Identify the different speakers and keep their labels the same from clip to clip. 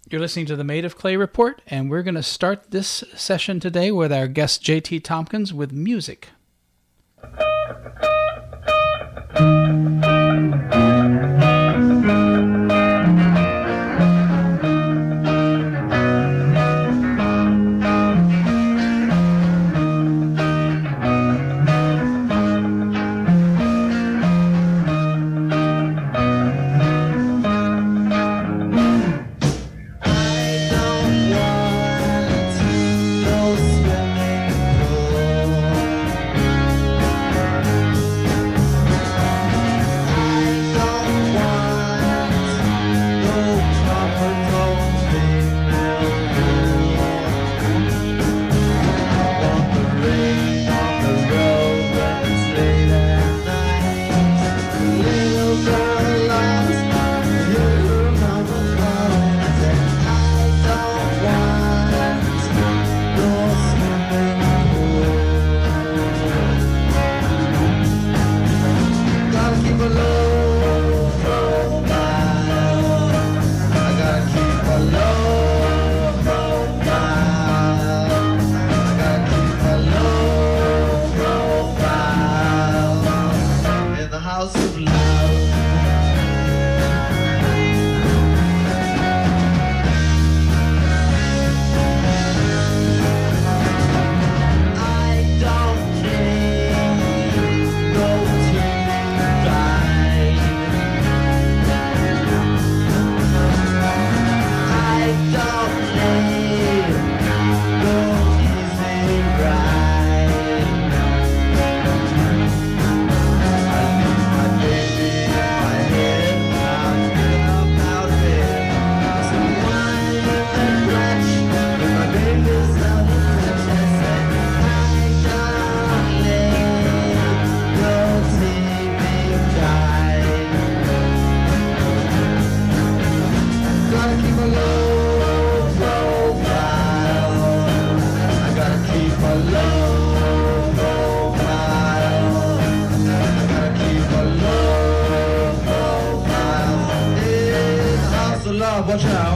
Speaker 1: You're listening to the Made of Clay Report, and we're going to start this session today with our guest J.T. Tompkins with music.
Speaker 2: Watch out.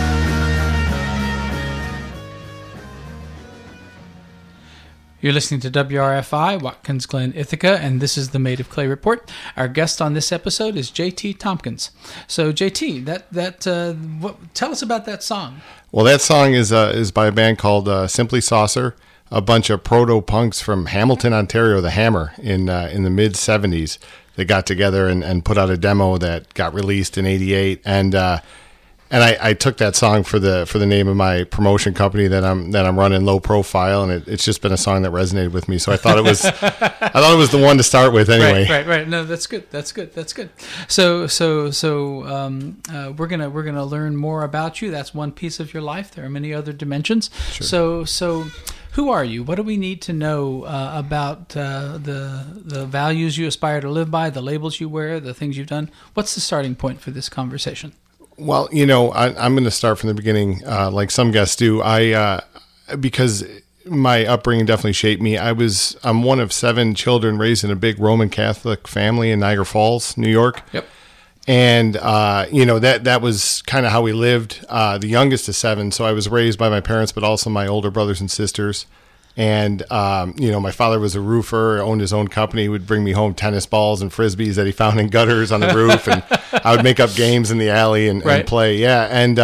Speaker 1: You're listening to WRFI, Watkins Glen, Ithaca, and this is the Made of Clay Report. Our guest on this episode is J.T. Tompkins. So, J.T., tell us about that song.
Speaker 3: Well, that song is by a band called Simply Saucer, a bunch of proto-punks from Hamilton, Ontario, the Hammer, in the mid-'70s. They got together and put out a demo that got released in '88, and I took that song for the name of my promotion company that I'm running, Low Profile, and it's just been a song that resonated with me. So I thought it was the one to start with anyway.
Speaker 1: Right. No, that's good. So we're gonna learn more about you. That's one piece of your life. There are many other dimensions.
Speaker 3: Sure.
Speaker 1: So who are you? What do we need to know about the values you aspire to live by, the labels you wear, the things you've done? What's the starting point for this conversation?
Speaker 3: Well, I'm going to start from the beginning, like some guests do. Because my upbringing definitely shaped me. I'm one of 7 children raised in a big Roman Catholic family in Niagara Falls, New York.
Speaker 1: Yep.
Speaker 3: And that was kind of how we lived. The youngest of 7, so I was raised by my parents, but also my older brothers and sisters. And, my father was a roofer, owned his own company. He would bring me home tennis balls and Frisbees that he found in gutters on the roof. And I would make up games in the alley and play. Yeah. And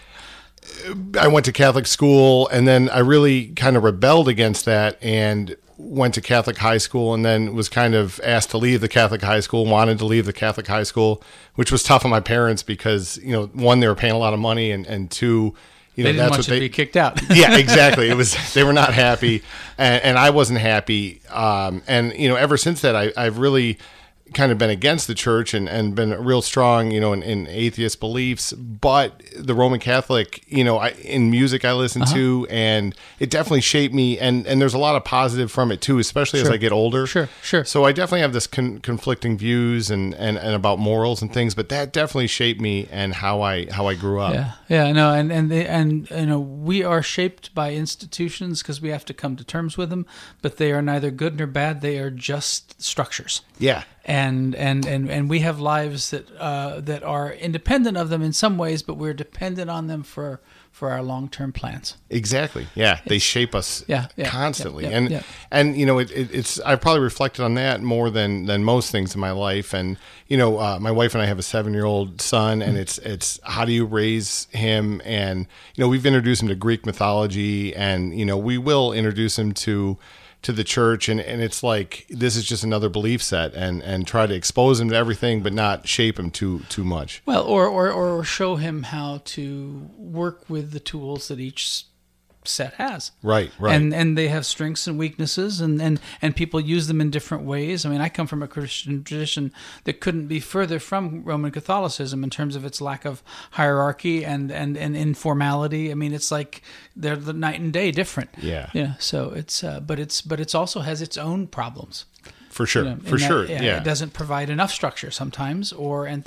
Speaker 3: I went to Catholic school, and then I really kind of rebelled against that and went to Catholic high school, and then was kind of asked to leave the Catholic high school, wanted to leave the Catholic high school, which was tough on my parents because, one, they were paying a lot of money, and two,
Speaker 1: they didn't want you to be kicked out.
Speaker 3: Yeah, exactly. They were not happy, and I wasn't happy. Ever since that, I've really kind of been against the church and been real strong, in atheist beliefs. But the Roman Catholic, in music I listen to, and it definitely shaped me. And there's a lot of positive from it too, especially as I get older.
Speaker 1: Sure.
Speaker 3: So I definitely have this conflicting views and about morals and things. But that definitely shaped me and how I grew up.
Speaker 1: Yeah. No, and we are shaped by institutions because we have to come to terms with them. But they are neither good nor bad. They are just structures.
Speaker 3: Yeah.
Speaker 1: and we have lives that are independent of them in some ways, but we're dependent on them for our long-term plans.
Speaker 3: Exactly. Yeah, they shape us constantly, and you know, it's I've probably reflected on that more than most things in my life. And you know, my wife and I have a 7-year-old son, and it's how do you raise him? And you know, we've introduced him to Greek mythology, and you know, we will introduce him to the church, and it's like this is just another belief set, and try to expose him to everything, but not shape him too much.
Speaker 1: Well, or show him how to work with the tools that each set has.
Speaker 3: Right.
Speaker 1: And they have strengths and weaknesses, and people use them in different ways. I mean, I come from a Christian tradition that couldn't be further from Roman Catholicism in terms of its lack of hierarchy and informality. I mean, it's like they're the night and day different.
Speaker 3: Yeah.
Speaker 1: So it's but it's also has its own problems.
Speaker 3: For sure.
Speaker 1: You know,
Speaker 3: For sure.
Speaker 1: It doesn't provide enough structure sometimes, and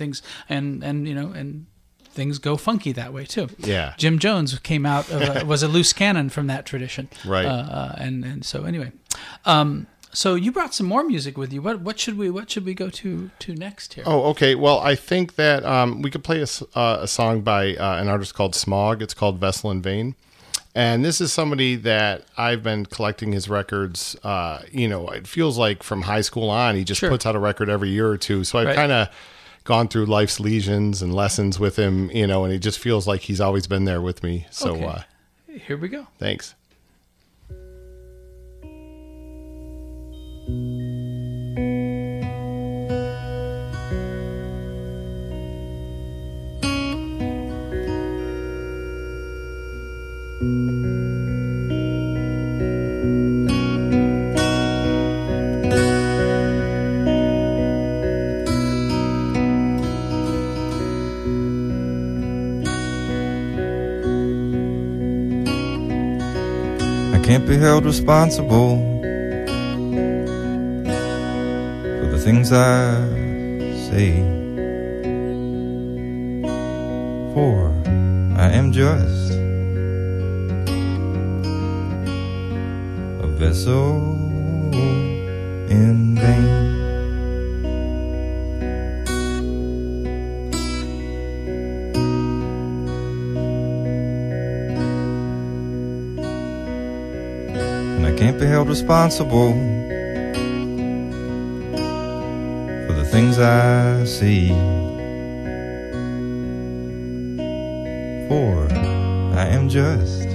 Speaker 1: things go funky that way too.
Speaker 3: Yeah.
Speaker 1: Jim Jones came out of was a loose cannon from that tradition.
Speaker 3: Right.
Speaker 1: And so anyway, so you brought some more music with you. What should we go to next here?
Speaker 3: Oh, okay. Well, I think that we could play a song by an artist called Smog. It's called Vessel in Vain. And this is somebody that I've been collecting his records. You know, it feels like from high school on, he just puts out a record every year or two. So I've kind of gone through life's lesions and lessons with him, you know, and he just feels like he's always been there with me. So
Speaker 1: here we go.
Speaker 3: Thanks.
Speaker 2: Can't be held responsible for the things I say, for I am just a vessel in vain. Can't be held responsible for the things I see, for I am just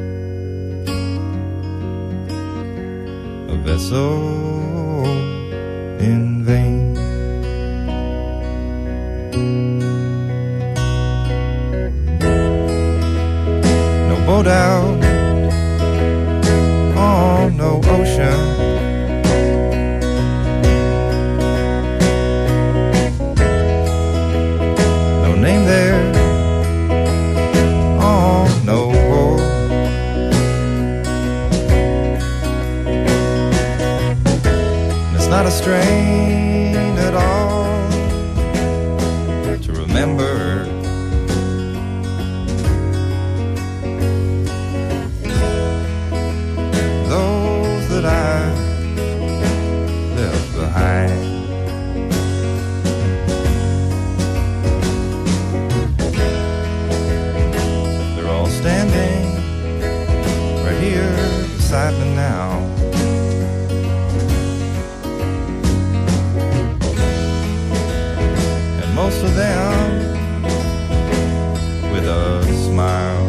Speaker 2: a vessel in vain. No boat out on no ocean, no name there on no port. And it's not a strain at all to remember that I left behind. They're all standing right here beside me now. And most of them with a smile.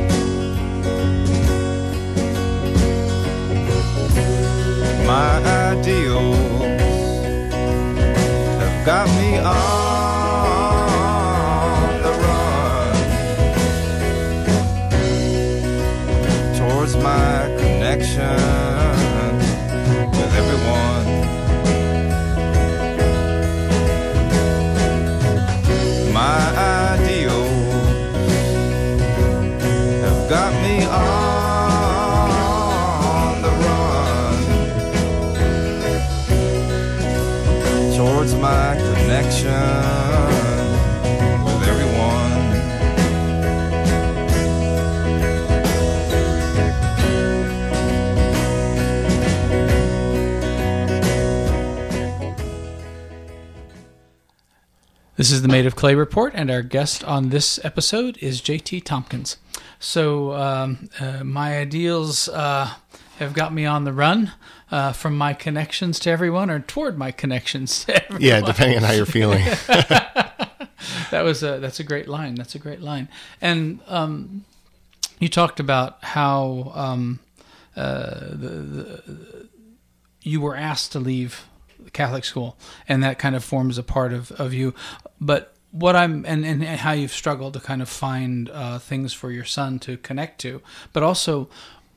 Speaker 2: My ideals have got me on the run towards my connection with everyone. My ideals have got me on the run towards my connection with everyone.
Speaker 1: This is the Made of Clay Report, and our guest on this episode is J.T. Tompkins. So my ideals have got me on the run from my connections to everyone, or toward my connections to everyone.
Speaker 3: Yeah, depending on how you're feeling.
Speaker 1: That's a great line. That's a great line. And you talked about how you were asked to leave Catholic school, and that kind of forms a part of you. But what and how you've struggled to kind of find things for your son to connect to, but also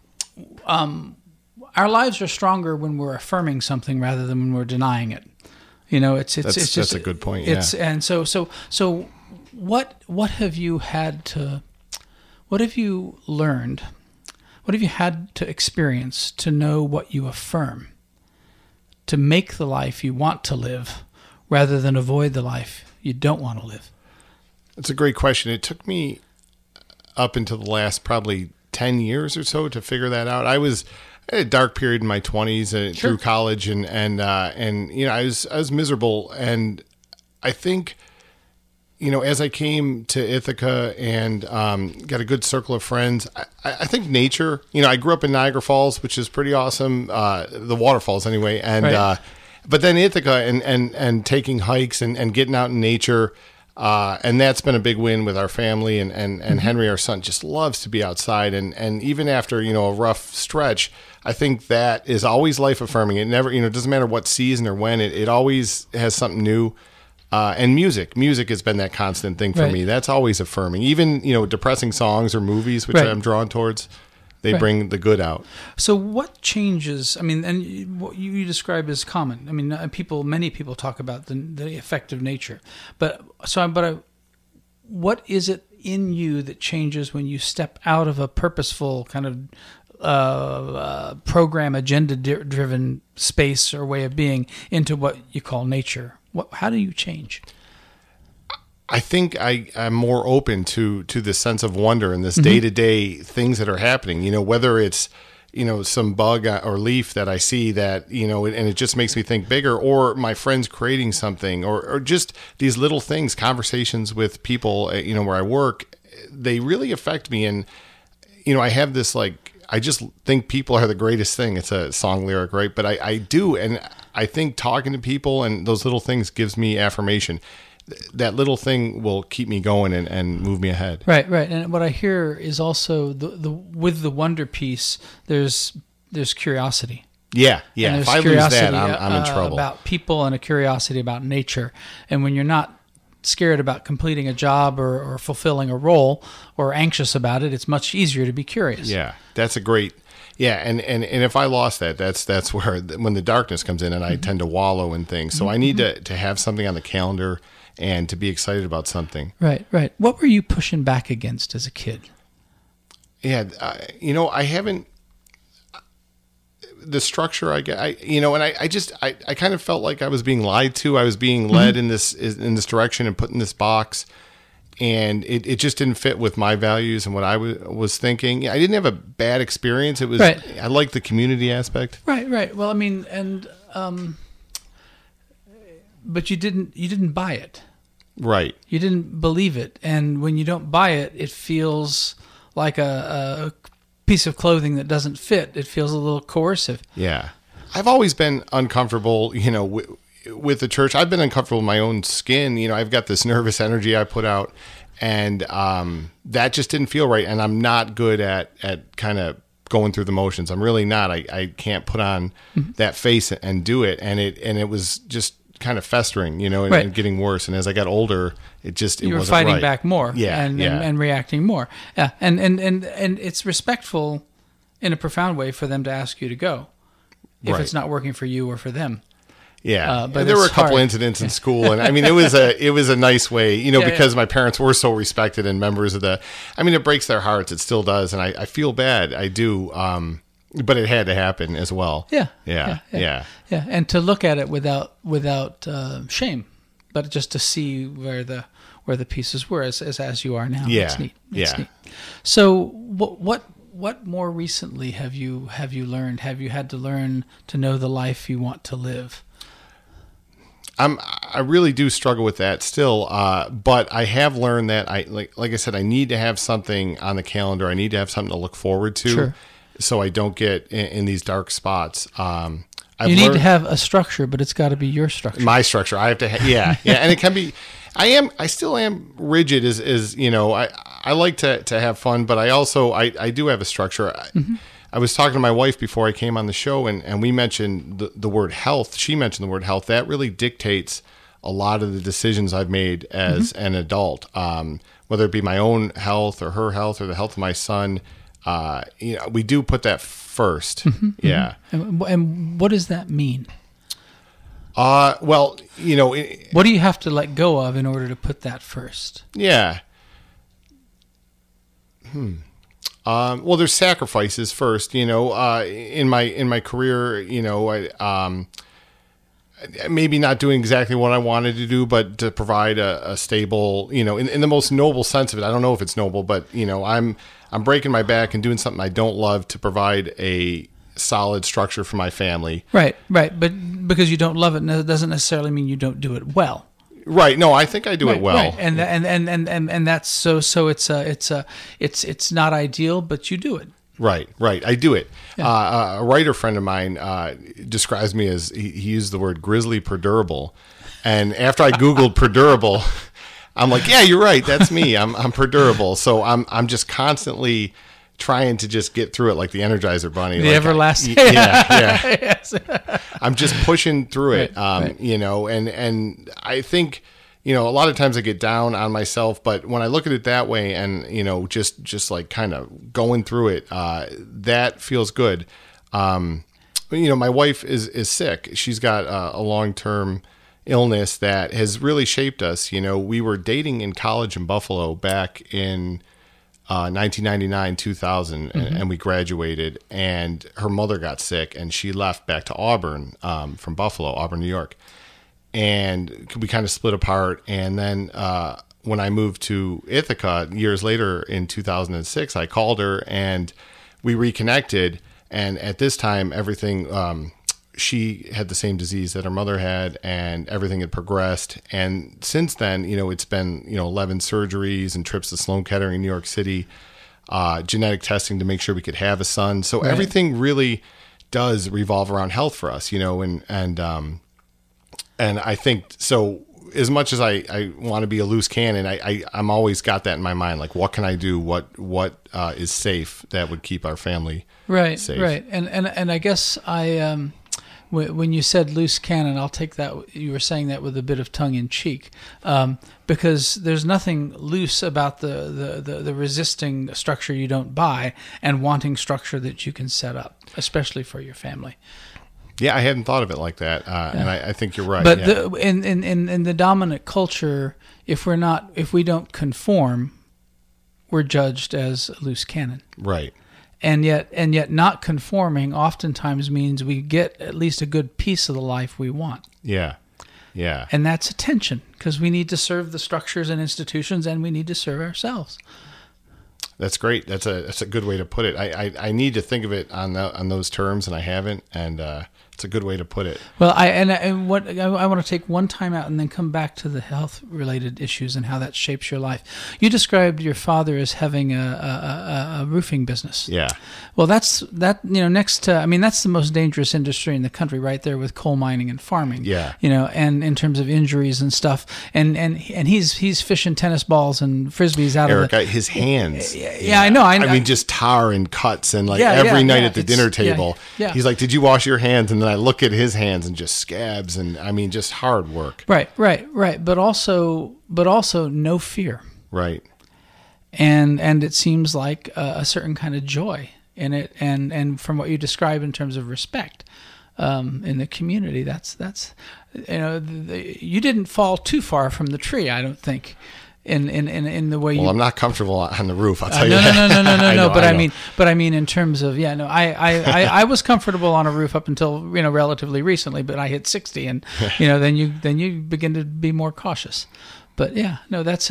Speaker 1: our lives are stronger when we're affirming something rather than when we're denying it. You know, it's just
Speaker 3: that's a good point.
Speaker 1: And so what have you had to, what have you learned, what have you had to experience to know what you affirm, to make the life you want to live rather than avoid the life you don't want to live?
Speaker 3: That's a great question. It took me up until the last probably 10 years or so to figure that out. I had a dark period in my 20s through college, and you know, I was miserable, and I think, you know, as I came to Ithaca and got a good circle of friends, I think nature, you know, I grew up in Niagara Falls, which is pretty awesome, the waterfalls anyway, and
Speaker 1: right.
Speaker 3: But then Ithaca and taking hikes and getting out in nature, and that's been a big win with our family, and Henry, our son, just loves to be outside, and even after, you know, a rough stretch, I think that is always life affirming. It never, you know, it doesn't matter what season or when, it always has something new. And music has been that constant thing for me. That's always affirming. Even, you know, depressing songs or movies, which I'm drawn towards, they bring the good out.
Speaker 1: So what changes? I mean, and what you describe as common. I mean, many people talk about the effect of nature, but what is it in you that changes when you step out of a purposeful kind of program, agenda-driven space or way of being into what you call nature? How do you change?
Speaker 3: I think I'm more open to this sense of wonder and this day-to-day things that are happening. You know, whether it's, you know, some bug or leaf that I see that, you know, and it just makes me think bigger, or my friends creating something, or just these little things, conversations with people, you know, where I work, they really affect me. And, you know, I have this, like, I just think people are the greatest thing. It's a song lyric, right? But I do. And I think talking to people and those little things gives me affirmation. That little thing will keep me going and move me ahead. Right.
Speaker 1: And what I hear is also with the wonder piece, there's curiosity.
Speaker 3: Yeah. If I lose that, I'm in trouble.
Speaker 1: About people and a curiosity about nature. And when you're not scared about completing a job or fulfilling a role or anxious about it, it's much easier to be curious.
Speaker 3: Yeah, that's a great. Yeah, and if I lost that, that's where when the darkness comes in and I tend to wallow in things. So I need to have something on the calendar and to be excited about something.
Speaker 1: Right. What were you pushing back against as a kid?
Speaker 3: Yeah, you know, I haven't. The structure I kind of felt like I was being lied to. I was being led in this direction and put in this box, and it just didn't fit with my values and what I was thinking. I didn't have a bad experience. It was I liked the community aspect. Right.
Speaker 1: Well, I mean, and but you didn't buy it.
Speaker 3: Right.
Speaker 1: You didn't believe it, and when you don't buy it, it feels like a piece of clothing that doesn't fit. It feels a little coercive.
Speaker 3: Yeah. I've always been uncomfortable, you know, with the church. I've been uncomfortable in my own skin. You know, I've got this nervous energy I put out, and that just didn't feel right. And I'm not good at kind of going through the motions. I'm really not. I can't put on that face and do it. And it was just kind of festering, you know, and getting worse. And as I got older, it wasn't right. You were
Speaker 1: fighting back more,
Speaker 3: and
Speaker 1: reacting more. Yeah, and it's respectful in a profound way for them to ask you to go if it's not working for you or for them.
Speaker 3: Yeah, but there were a couple incidents in school, and I mean, it was a nice way, you know, because my parents were so respected and members of it breaks their hearts. It still does, and I feel bad. I do. But it had to happen as well. Yeah.
Speaker 1: And to look at it without shame, but just to see where the pieces were as you are now.
Speaker 3: Yeah.
Speaker 1: It's neat. It's neat. So what more recently have you learned? Have you had to learn to know the life you want to live?
Speaker 3: I really do struggle with that still, but I have learned that like I said, I need to have something on the calendar. I need to have something to look forward to,
Speaker 1: Sure.
Speaker 3: so I don't get in these dark spots.
Speaker 1: You need to have a structure, but it's got to be your structure.
Speaker 3: my structure. I have to, yeah, and it can be. I still am rigid. As you know, I like to have fun, but I do have a structure.
Speaker 1: Mm-hmm.
Speaker 3: I was talking to my wife before I came on the show, and we mentioned the word health. She mentioned the word health. That really dictates a lot of the decisions I've made as an adult, whether it be my own health or her health or the health of my son. We do put that first. Yeah.
Speaker 1: And what does that mean?
Speaker 3: Well,
Speaker 1: What do you have to let go of in order to put that first?
Speaker 3: yeah. Well, there's sacrifices first, in my career, maybe not doing exactly what I wanted to do, but to provide a stable, in the most noble sense of it. I don't know if it's noble, but I'm breaking my back and doing something I don't love to provide a solid structure for my family.
Speaker 1: Right. But because you don't love it, it doesn't necessarily mean you don't do it well.
Speaker 3: Right. No, I think I do it well.
Speaker 1: Right. And that's so it's not ideal, but you do it.
Speaker 3: Right. I do it. Yeah. A writer friend of mine describes me as, he used the word grizzly perdurable. And after I Googled perdurable, I'm like, yeah, you're right. That's me. I'm perdurable. So I'm just constantly trying to just get through it like the Energizer Bunny.
Speaker 1: The everlasting.
Speaker 3: Yeah.
Speaker 1: Yes.
Speaker 3: I'm just pushing through it.
Speaker 1: Right.
Speaker 3: And I think, a lot of times I get down on myself, but when I look at it that way and, just like kind of going through it, that feels good. My wife is sick. She's got a long-term illness that has really shaped us. We were dating in college in Buffalo back in 1999, 2000, and we graduated, and her mother got sick and she left back to Auburn, from Buffalo, Auburn, New York. And we kind of split apart. And then, when I moved to Ithaca years later in 2006, I called her and we reconnected. And at this time, everything, she had the same disease that her mother had, and everything had progressed. And since then, it's been, 11 surgeries and trips to Sloan Kettering in New York City, genetic testing to make sure we could have a son. So everything really does revolve around health for us, and I think so. As much as I want to be a loose cannon, I'm always got that in my mind. Like, what can I do? What is safe that would keep our family safe?
Speaker 1: Right. And I guess when you said loose cannon, I'll take that. You were saying that with a bit of tongue in cheek, because there's nothing loose about the resisting structure you don't buy and wanting structure that you can set up, especially for your family.
Speaker 3: Yeah, I hadn't thought of it like that, and I think you're right.
Speaker 1: But in the dominant culture, if we don't conform, we're judged as a loose cannon.
Speaker 3: Right.
Speaker 1: And yet not conforming oftentimes means we get at least a good piece of the life we want.
Speaker 3: Yeah.
Speaker 1: And that's a tension, because we need to serve the structures and institutions, and we need to serve ourselves.
Speaker 3: That's great. That's a good way to put it. I need to think of it on those terms, and I haven't. And it's a good way to put it.
Speaker 1: Well, I want to take one time out and then come back to the health-related issues and how that shapes your life. You described your father as having a roofing business.
Speaker 3: Yeah.
Speaker 1: Well, that's the most dangerous industry in the country, right there with coal mining and farming.
Speaker 3: Yeah.
Speaker 1: And in terms of injuries and stuff, and he's fishing tennis balls and frisbees out
Speaker 3: Eric,
Speaker 1: of
Speaker 3: his hands.
Speaker 1: Yeah, I know.
Speaker 3: I mean, just tar and cuts, and every night at the dinner table, he's like, "Did you wash your hands?" And then I look at his hands and just scabs, and I mean, just hard work.
Speaker 1: Right. But also no fear.
Speaker 3: Right.
Speaker 1: And it seems like a certain kind of joy in it, and from what you describe in terms of respect in the community, that's you didn't fall too far from the tree, I don't think. In the way
Speaker 3: I'm not comfortable on the roof. I'll tell you.
Speaker 1: No. But I mean, in terms of I was comfortable on a roof up until relatively recently. But I hit 60, and then you begin to be more cautious. But that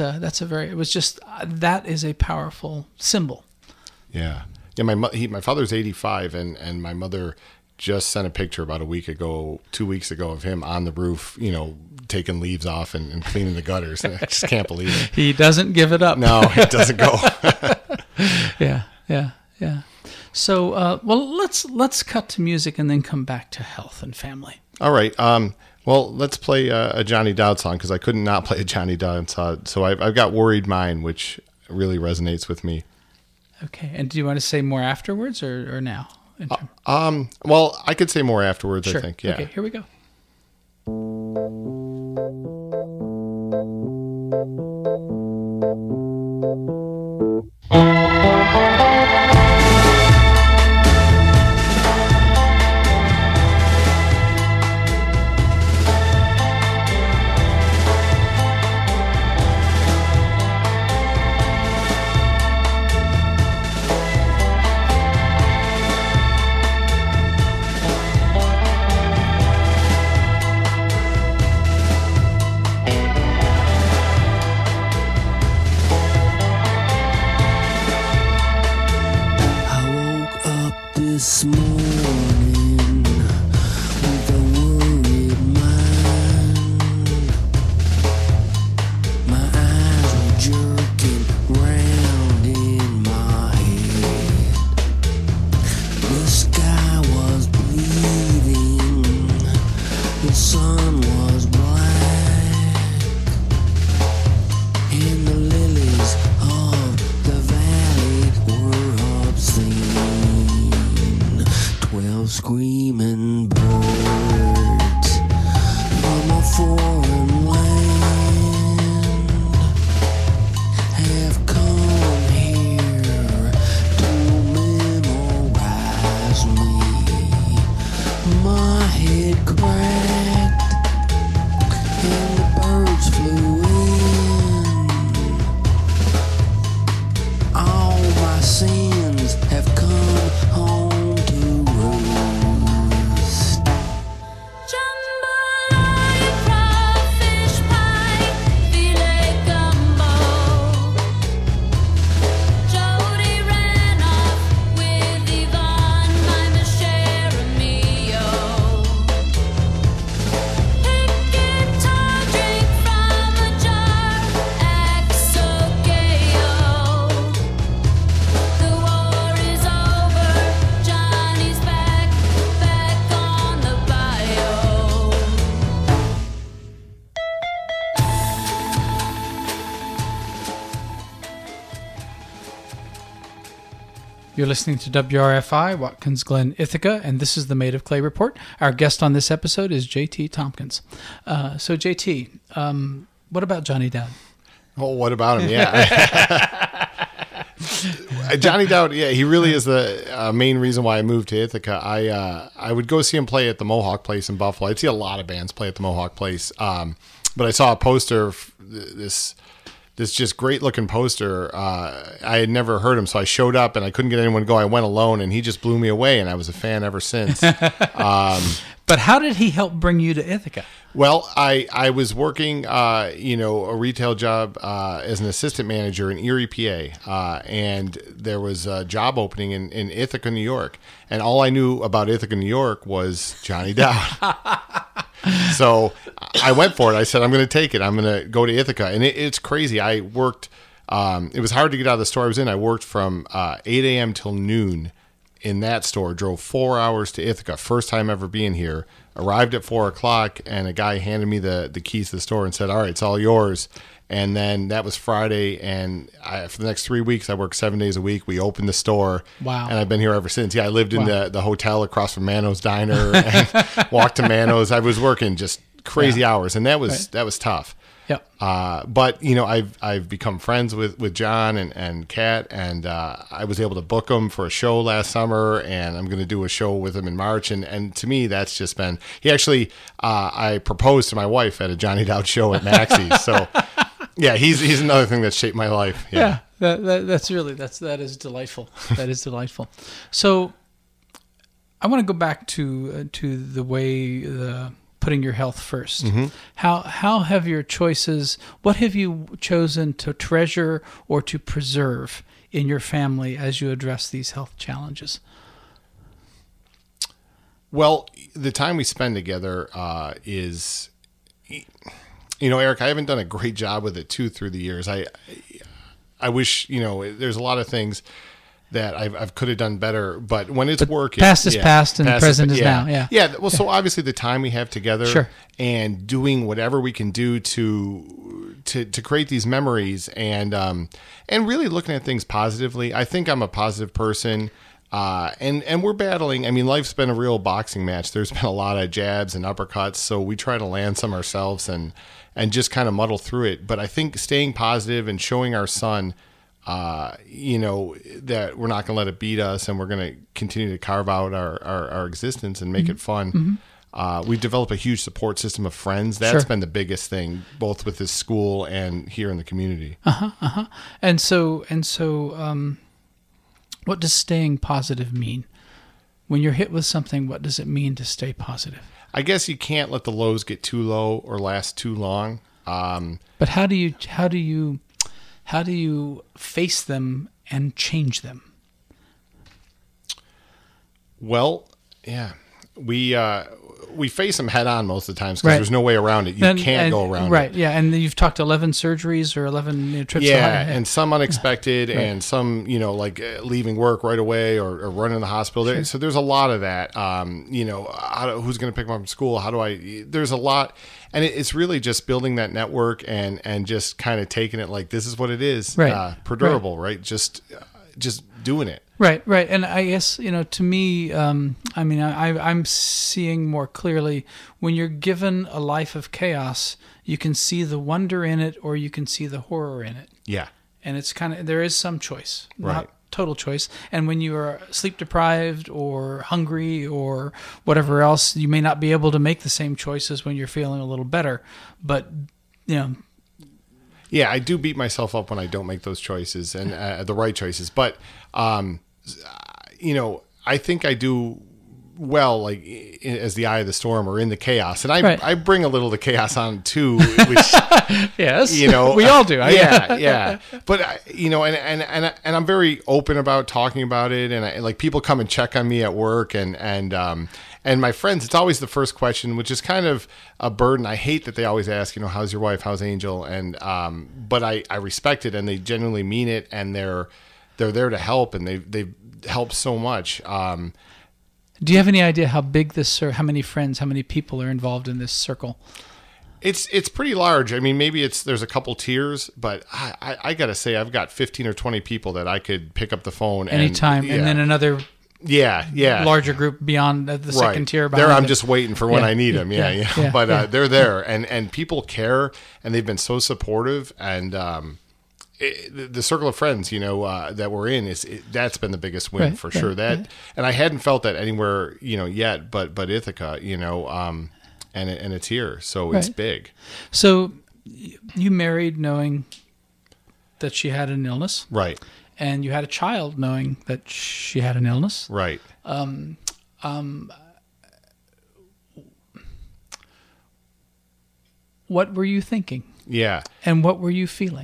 Speaker 1: is a powerful symbol.
Speaker 3: Yeah. My father's 85, and my mother just sent a picture about 2 weeks ago of him on the roof, taking leaves off and cleaning the gutters. I just can't believe it.
Speaker 1: He doesn't give it up.
Speaker 3: No, he doesn't go.
Speaker 1: Yeah. So, let's cut to music and then come back to health and family.
Speaker 3: All right. Well, let's play a Johnny Dowd song because I couldn't not play a Johnny Dowd song. So I've got "Worried Mind," which really resonates with me.
Speaker 1: Okay. And do you want to say more afterwards or now?
Speaker 3: Well, I could say more afterwards.
Speaker 1: Sure.
Speaker 3: I think. Yeah.
Speaker 1: Okay. Here we go.
Speaker 4: This morning with a worried mind, my eyes were jerking round in my head. The sky was bleeding, the sun was black, and the lilies of the valley were obscene. 12 screaming birds from a foreign land have come here to memorize me. My head cracked and the birds flew in. All my sins have come home to roost.
Speaker 5: Jambalaya, crawfish pie, filet gumbo. Jody ran off with Yvonne, my Michelle Mio. Pick guitar, drink from a jar, Axogeo. The war is over, Johnny's back on the bio.
Speaker 1: You're listening to WRFI, Watkins Glen, Ithaca, and this is the Made of Clay Report. Our guest on this episode is J.T. Tompkins. So, J.T., what about Johnny Dowd?
Speaker 3: Oh, what about him? Yeah. Johnny Dowd, yeah, he really is the main reason why I moved to Ithaca. I would go see him play at the Mohawk Place in Buffalo. I'd see a lot of bands play at the Mohawk Place. But I saw a poster, this just great looking poster. I had never heard him, so I showed up and I couldn't get anyone to go. I went alone and he just blew me away, and I was a fan ever since.
Speaker 1: But how did he help bring you to Ithaca?
Speaker 3: Well, I was working, a retail job as an assistant manager in Erie, PA, and there was a job opening in Ithaca, New York, and all I knew about Ithaca, New York was Johnny Dowd. So I went for it. I said, I'm going to take it. I'm going to go to Ithaca, and it's crazy. I worked. It was hard to get out of the store I was in. I worked from 8 a.m. till noon in that store, drove 4 hours to Ithaca, first time ever being here, arrived at 4 o'clock, and a guy handed me the keys to the store and said, all right, it's all yours. And then that was Friday, and for the next 3 weeks, I worked 7 days a week. We opened the store.
Speaker 1: Wow.
Speaker 3: And I've been here ever since. Yeah, I lived in the hotel across from Mano's Diner and walked to Mano's. I was working just crazy hours, and that was tough.
Speaker 1: Yep.
Speaker 3: But I've become friends with John and Kat, and I was able to book him for a show last summer, and I'm going to do a show with him in March. And to me, that's just been. He actually, I proposed to my wife at a Johnny Dowd show at Maxie's. So, yeah, he's another thing that shaped my life.
Speaker 1: Yeah. That is delightful. That is delightful. So, I want to go back to the way putting your health first.
Speaker 3: Mm-hmm.
Speaker 1: How have your choices? What have you chosen to treasure or to preserve in your family as you address these health challenges?
Speaker 3: Well, the time we spend together is, Eric, I haven't done a great job with it too through the years. I wish, there's a lot of things that I could have done better, but when it's working,
Speaker 1: past is past and present is now.
Speaker 3: Yeah. Well, so obviously the time we have together,
Speaker 1: Sure.
Speaker 3: and doing whatever we can do to create these memories, and really looking at things positively. I think I'm a positive person. And we're battling. I mean, life's been a real boxing match. There's been a lot of jabs and uppercuts, so we try to land some ourselves and just kind of muddle through it. But I think staying positive and showing our son, that we're not going to let it beat us, and we're going to continue to carve out our existence and make it fun. We've developed a huge support system of friends. That's been the biggest thing, both with this school and here in the community.
Speaker 1: And so, what does staying positive mean? When you're hit with something, what does it mean to stay positive?
Speaker 3: I guess you can't let the lows get too low or last too long.
Speaker 1: But how do you face them and change them?
Speaker 3: Well, yeah, we face them head on most of the times because there's no way around it. You can't go around it.
Speaker 1: Right, yeah. And you've talked 11 surgeries or 11 trips to the hospital.
Speaker 3: And some unexpected and some, leaving work right away or running to the hospital. So there's a lot of that. Who's going to pick them up from school? There's a lot. And it's really just building that network and just kind of taking it like this is what it is.
Speaker 1: Right.
Speaker 3: Perdurable, right? Just doing it.
Speaker 1: Right. And I guess, to me, I'm seeing more clearly when you're given a life of chaos, you can see the wonder in it or you can see the horror in it.
Speaker 3: Yeah.
Speaker 1: And it's there is some choice,
Speaker 3: Right.
Speaker 1: not total choice. And when you are sleep deprived or hungry or whatever else, you may not be able to make the same choices when you're feeling a little better. But,
Speaker 3: Yeah, I do beat myself up when I don't make those choices and the right choices. But, I think I do well, like as the eye of the storm or in the chaos. And I bring a little of the chaos on too, which,
Speaker 1: yes, we all do.
Speaker 3: Yeah. But, and I'm very open about talking about it. And people come and check on me at work and my friends, it's always the first question, which is kind of a burden. I hate that they always ask, how's your wife? How's Angel? And, but I respect it and they genuinely mean it. And they're there to help and they've helped so much.
Speaker 1: Do you have any idea how big how many friends, how many people are involved in this circle?
Speaker 3: It's pretty large. I mean, maybe there's a couple tiers, but I got to say, I've got 15 or 20 people that I could pick up the phone
Speaker 1: anytime, and then another larger group beyond the second tier.
Speaker 3: There, I'm just waiting for when I need them. But they're there, and people care, and they've been so supportive, and the circle of friends, that we're in that's been the biggest win for sure. And I hadn't felt that anywhere, yet, but Ithaca, and it's here, so it's big.
Speaker 1: So you married knowing that she had an illness,
Speaker 3: right?
Speaker 1: And you had a child knowing that she had an illness,
Speaker 3: right?
Speaker 1: What were you thinking?
Speaker 3: Yeah,
Speaker 1: and what were you feeling?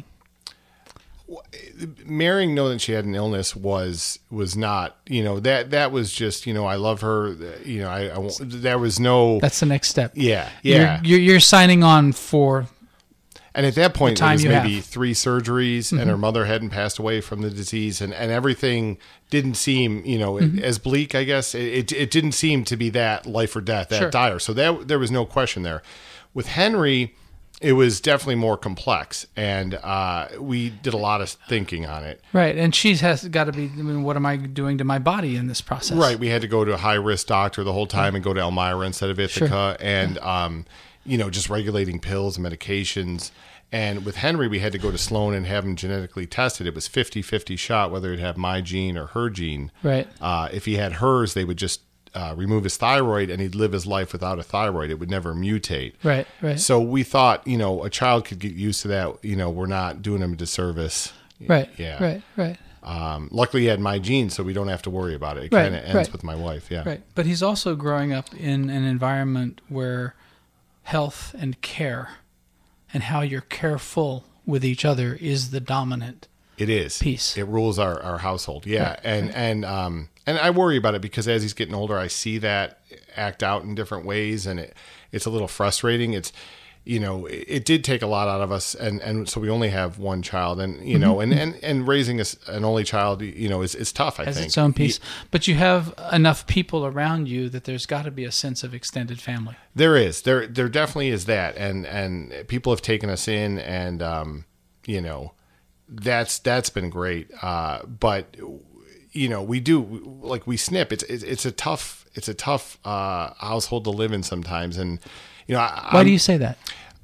Speaker 3: Marrying knowing that she had an illness was not, that was just, I love her, there was no.
Speaker 1: That's the next step.
Speaker 3: Yeah.
Speaker 1: You're signing on for.
Speaker 3: And at that point, it was maybe
Speaker 1: have.
Speaker 3: 3 surgeries, and her mother hadn't passed away from the disease, and everything didn't seem, as bleak. I guess it didn't seem to be that life or death, that dire. So there was no question there. With Henry, it was definitely more complex, and we did a lot of thinking on it.
Speaker 1: Right, and she has got to be, what am I doing to my body in this process?
Speaker 3: Right, we had to go to a high-risk doctor the whole time and go to Elmira instead of Ithaca, and, just regulating pills and medications. And with Henry, we had to go to Sloan and have him genetically tested. It was 50-50 shot whether he'd have my gene or her gene.
Speaker 1: Right.
Speaker 3: If he had hers, they would just remove his thyroid and he'd live his life without a thyroid. It would never mutate.
Speaker 1: Right.
Speaker 3: So we thought, a child could get used to that. We're not doing him a disservice.
Speaker 1: Right.
Speaker 3: Yeah.
Speaker 1: Right.
Speaker 3: Luckily, he had my gene, so we don't have to worry about it. It kind of ends with my wife. Yeah.
Speaker 1: Right. But he's also growing up in an environment where health and care and how you're careful with each other is the dominant
Speaker 3: It is.
Speaker 1: piece.
Speaker 3: It rules our household. Yeah.
Speaker 1: Right.
Speaker 3: and I worry about it because as he's getting older, I see that act out in different ways, and it's a little frustrating. It's, you know, it did take a lot out of us, and so we only have one child, and you know, and raising an only child, you know, is tough. I
Speaker 1: Has
Speaker 3: think
Speaker 1: its own piece, but you have enough people around you that there's got to be a sense of extended family.
Speaker 3: There definitely is that, and people have taken us in, and you know, that's been great. But you know, we do, like, we snip. It's a tough household to live in sometimes, and you know,
Speaker 1: Why do you say that?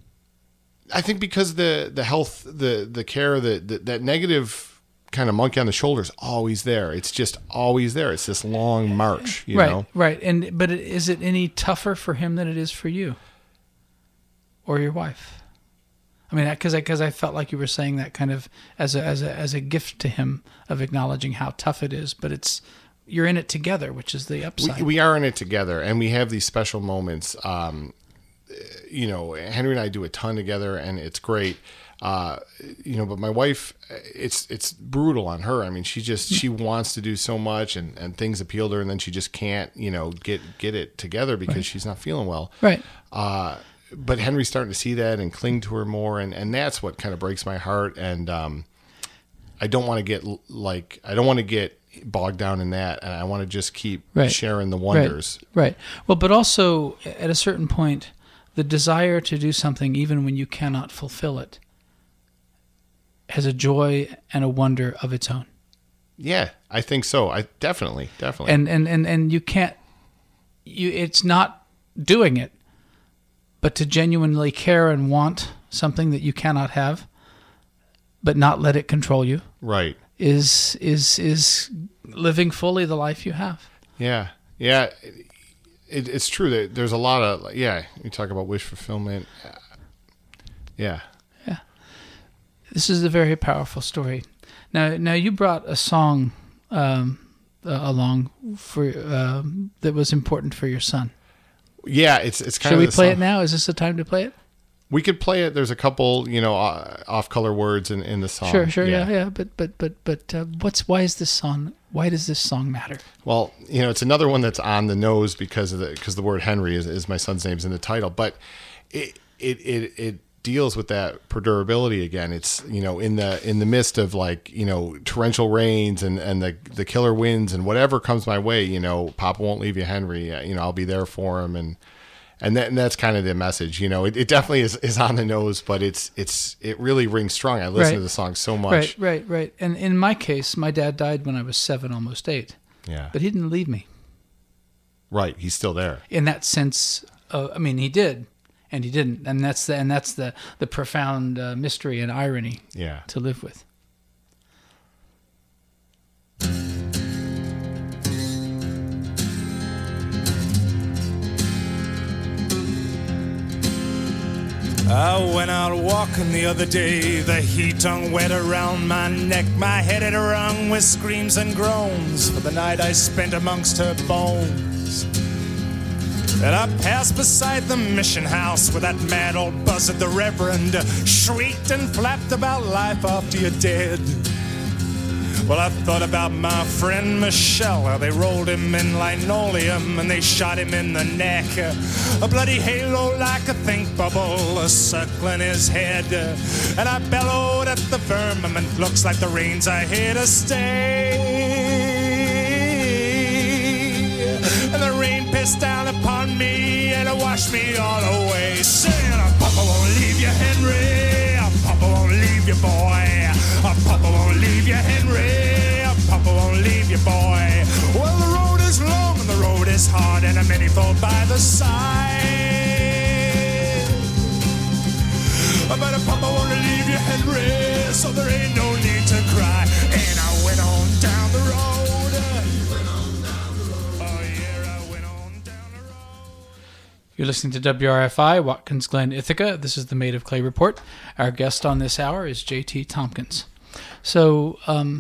Speaker 3: I think because the health, the care, that negative kind of monkey on the shoulder is always there. It's just always there. It's this long march, you know?
Speaker 1: Right. But is it any tougher for him than it is for you or your wife? I mean, because I felt like you were saying that kind of as a gift to him of acknowledging how tough it is, but you're in it together, which is the upside.
Speaker 3: We are in it together, and we have these special moments. You know, Henry and I do a ton together, and it's great. You know, but my wife, it's brutal on her. I mean, she wants to do so much, and things appeal to her, and then she just can't, you know, get it together because she's not feeling well.
Speaker 1: Right.
Speaker 3: But Henry's starting to see that and cling to her more, and that's what kind of breaks my heart. And I don't want to get bogged down in that, and I want to just keep sharing the wonders.
Speaker 1: Right. Well, but also at a certain point, the desire to do something, even when you cannot fulfill it, has a joy and a wonder of its own.
Speaker 3: Yeah, I think so. I definitely.
Speaker 1: And you can't. It's not doing it, but to genuinely care and want something that you cannot have, but not let it control you.
Speaker 3: Right.
Speaker 1: Is living fully the life you have.
Speaker 3: Yeah. It's true that there's a lot of, you talk about wish fulfillment. Yeah.
Speaker 1: This is a very powerful story. Now you brought a song along for that was important for your son.
Speaker 3: Yeah, it's kind
Speaker 1: Should
Speaker 3: of.
Speaker 1: we play it now? Is this the time to play it?
Speaker 3: We could play it. There's a couple, you know, off-color words in the song.
Speaker 1: Sure, yeah. But why does this song matter?
Speaker 3: Well, you know, it's another one that's on the nose because the word Henry is my son's name's in the title, but it deals with that perdurability again. It's, you know, in the midst of, like, you know, torrential rains and the killer winds and whatever comes my way, you know, Papa won't leave you, Henry. You know, I'll be there for him, and that's kind of the message. You know, it definitely is on the nose, but it really rings strong. I listen to the song so much.
Speaker 1: Right. And in my case, my dad died when I was 7, almost 8.
Speaker 3: Yeah.
Speaker 1: But he didn't leave me.
Speaker 3: Right. He's still there.
Speaker 1: In that sense, I mean, he did, and he didn't, and that's the profound mystery and irony to live with.
Speaker 6: I went out walking the other day, the heat hung wet around my neck, my head had rung with screams and groans for the night I spent amongst her bones. And I passed beside the mission house where that mad old buzzard, the Reverend, shrieked and flapped about life after you're dead. Well, I thought about my friend Michelle, how they rolled him in linoleum and they shot him in the neck. A bloody halo like a think bubble circling his head. And I bellowed at the firmament, looks like the rains are here to stay. And the rain pissed down upon me and it washed me all away. Saying, Papa won't leave you, Henry. Papa won't leave you, boy. Papa won't leave you, Henry. Papa won't leave you, boy. Well, the road is long and the road is hard, and many fall by the side. But Papa won't leave you, Henry, so there ain't no need to cry. And I went on down the road. Oh, yeah, I went on down the road.
Speaker 1: You're listening to WRFI, Watkins Glen, Ithaca. This is the Made of Clay Report. Our guest on this hour is J.T. Tompkins. So,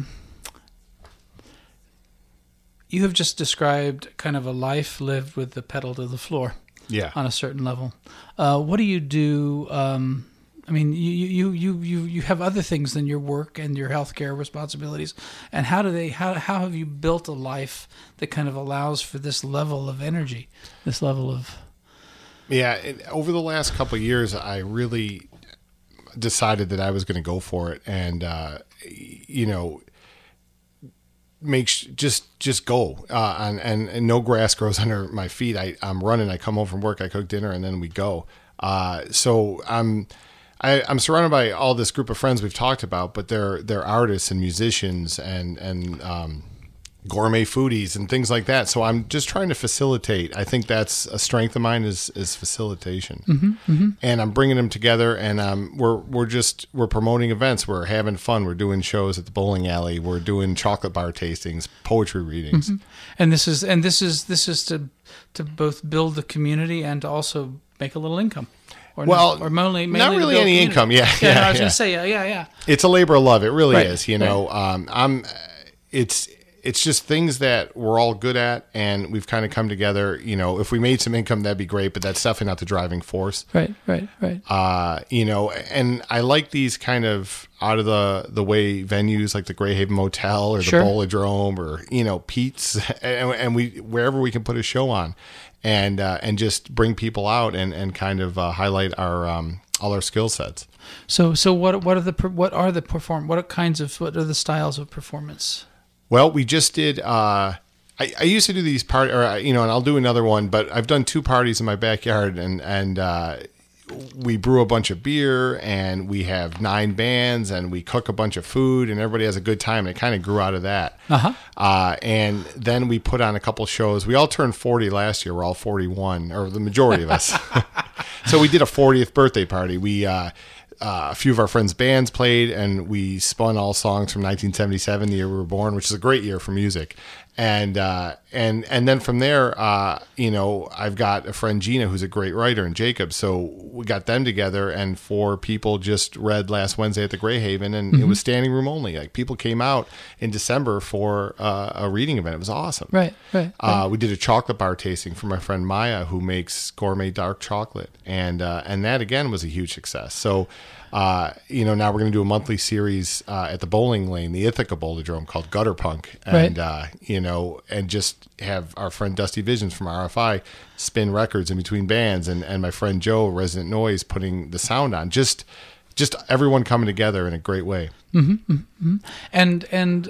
Speaker 1: you have just described kind of a life lived with the pedal to the floor.
Speaker 3: Yeah.
Speaker 1: On a certain level. What do you do I mean, you have other things than your work and your healthcare responsibilities. And how have you built a life that kind of allows for this level of energy, this level of...
Speaker 3: Yeah, over the last couple of years, I really decided that I was going to go for it, and just go, and no grass grows under my feet. I'm running. I come home from work. I cook dinner, and then we go. So I'm surrounded by all this group of friends we've talked about, but they're artists and musicians and gourmet foodies and things like that. So I'm just trying to facilitate. I think that's a strength of mine is facilitation. And I'm bringing them together, and we're promoting events. We're having fun. We're doing shows at the bowling alley. We're doing chocolate bar tastings, poetry readings.
Speaker 1: And this is to both build the community and to also make a little income. Or mainly
Speaker 3: not
Speaker 1: to
Speaker 3: really
Speaker 1: build
Speaker 3: any
Speaker 1: community.
Speaker 3: income. Yeah,
Speaker 1: I was going to say, yeah.
Speaker 3: It's a labor of love. It really
Speaker 1: Right,
Speaker 3: is. It's just things that we're all good at, and we've kind of come together. If we made some income, that'd be great, but that's definitely not the driving force.
Speaker 1: Right.
Speaker 3: And I like these kind of out of the way venues like the Greyhaven Motel or the
Speaker 1: Sure.
Speaker 3: Bowlodrome or Pete's, and we wherever we can put a show on, and just bring people out and kind of highlight our all our skill sets.
Speaker 1: So what are the styles of performance?
Speaker 3: Well, we just did. I used to do these and I'll do another one. But I've done 2 parties in my backyard, and we brew a bunch of beer, and we have 9 bands, and we cook a bunch of food, and everybody has a good time. And it kind of grew out of that. And then we put on a couple shows. We all turned 40 last year. We're all 41, or the majority of us. So we did a 40th birthday party. We a few of our friends' bands played, and we spun all songs from 1977, the year we were born, which is a great year for music. And then from there, I've got a friend, Gina, who's a great writer, and Jacob. So we got them together, and 4 people just read last Wednesday at the Greyhaven, and it was standing room only. Like, people came out in December for a reading event. It was awesome.
Speaker 1: Right.
Speaker 3: We did a chocolate bar tasting for my friend Maya, who makes gourmet dark chocolate, and that again was a huge success. So, now we're going to do a monthly series at the bowling lane, the Ithaca Bowlodrome, called Gutter Punk, and and just have our friend Dusty Visions from RFI spin records in between bands, and my friend Joe, Resident Noise, putting the sound on. Just everyone coming together in a great way.
Speaker 1: And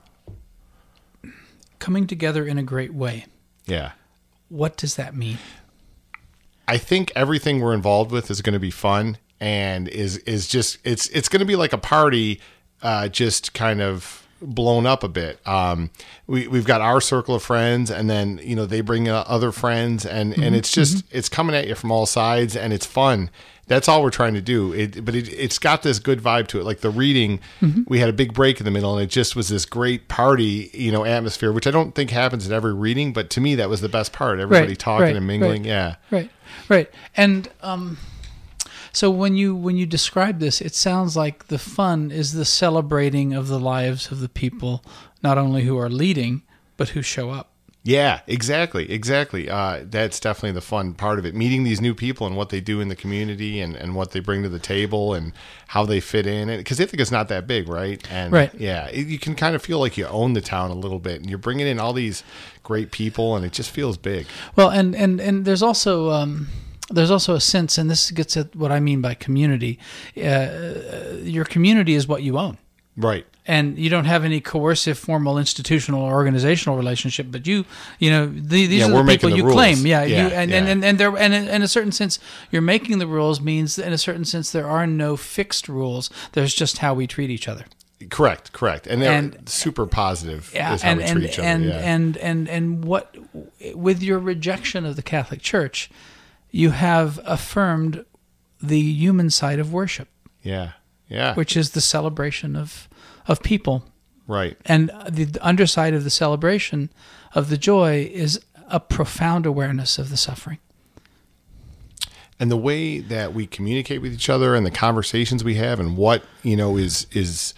Speaker 1: coming together in a great way.
Speaker 3: Yeah.
Speaker 1: What does that mean?
Speaker 3: I think everything we're involved with is going to be fun, and is just it's going to be like a party, just kind of blown up a bit. We've got our circle of friends, and then they bring other friends, and it's just it's coming at you from all sides, and it's fun. That's all we're trying to do. It's got this good vibe to it. Like the reading, we had a big break in the middle, and it just was this great party, atmosphere, which I don't think happens at every reading, but to me that was the best part. Everybody talking and mingling. Yeah.
Speaker 1: Right. And so when you describe this, it sounds like the fun is the celebrating of the lives of the people, not only who are leading, but who show up.
Speaker 3: Yeah, exactly. That's definitely the fun part of it. Meeting these new people and what they do in the community, and what they bring to the table, and how they fit in. Because Ithaca's not that big, right? And
Speaker 1: right.
Speaker 3: Yeah, you can kind of feel like you own the town a little bit, and you're bringing in all these great people, and it just feels big.
Speaker 1: Well, and there's also a sense, and this gets at what I mean by community. Your community is what you own.
Speaker 3: Right.
Speaker 1: And you don't have any coercive, formal, institutional, or organizational relationship, but these are the people you claim. And in a certain sense, you're making the rules means, in a certain sense, there are no fixed rules. There's just how we treat each other.
Speaker 3: Correct. And they're super positive. Is how we treat each other.
Speaker 1: And what, with your rejection of the Catholic Church, you have affirmed the human side of worship.
Speaker 3: Yeah.
Speaker 1: Which is the celebration of people.
Speaker 3: Right.
Speaker 1: And the underside of the celebration of the joy is a profound awareness of the suffering.
Speaker 3: And the way that we communicate with each other, and the conversations we have, and what, is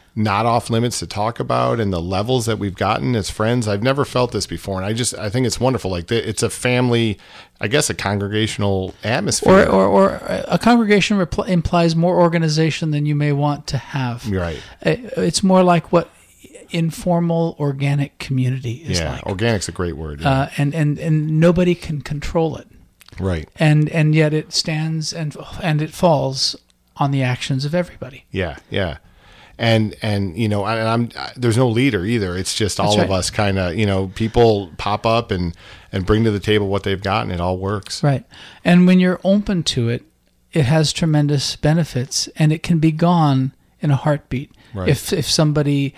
Speaker 3: not off limits to talk about, and the levels that we've gotten as friends. I've never felt this before, and I think it's wonderful. Like it's a family, I guess, a congregational atmosphere.
Speaker 1: Or a congregation implies more organization than you may want to have.
Speaker 3: Right.
Speaker 1: It's more like what informal organic community is
Speaker 3: Yeah,
Speaker 1: like.
Speaker 3: organic's a great word. Yeah.
Speaker 1: And nobody can control it.
Speaker 3: Right.
Speaker 1: And yet it stands and it falls on the actions of everybody.
Speaker 3: Yeah, yeah. And there's no leader either. It's just all
Speaker 1: That's
Speaker 3: of
Speaker 1: right.
Speaker 3: us kind of, people pop up and bring to the table what they've got, and it all works.
Speaker 1: Right. And when you're open to it, it has tremendous benefits, and it can be gone in a heartbeat.
Speaker 3: Right.
Speaker 1: If somebody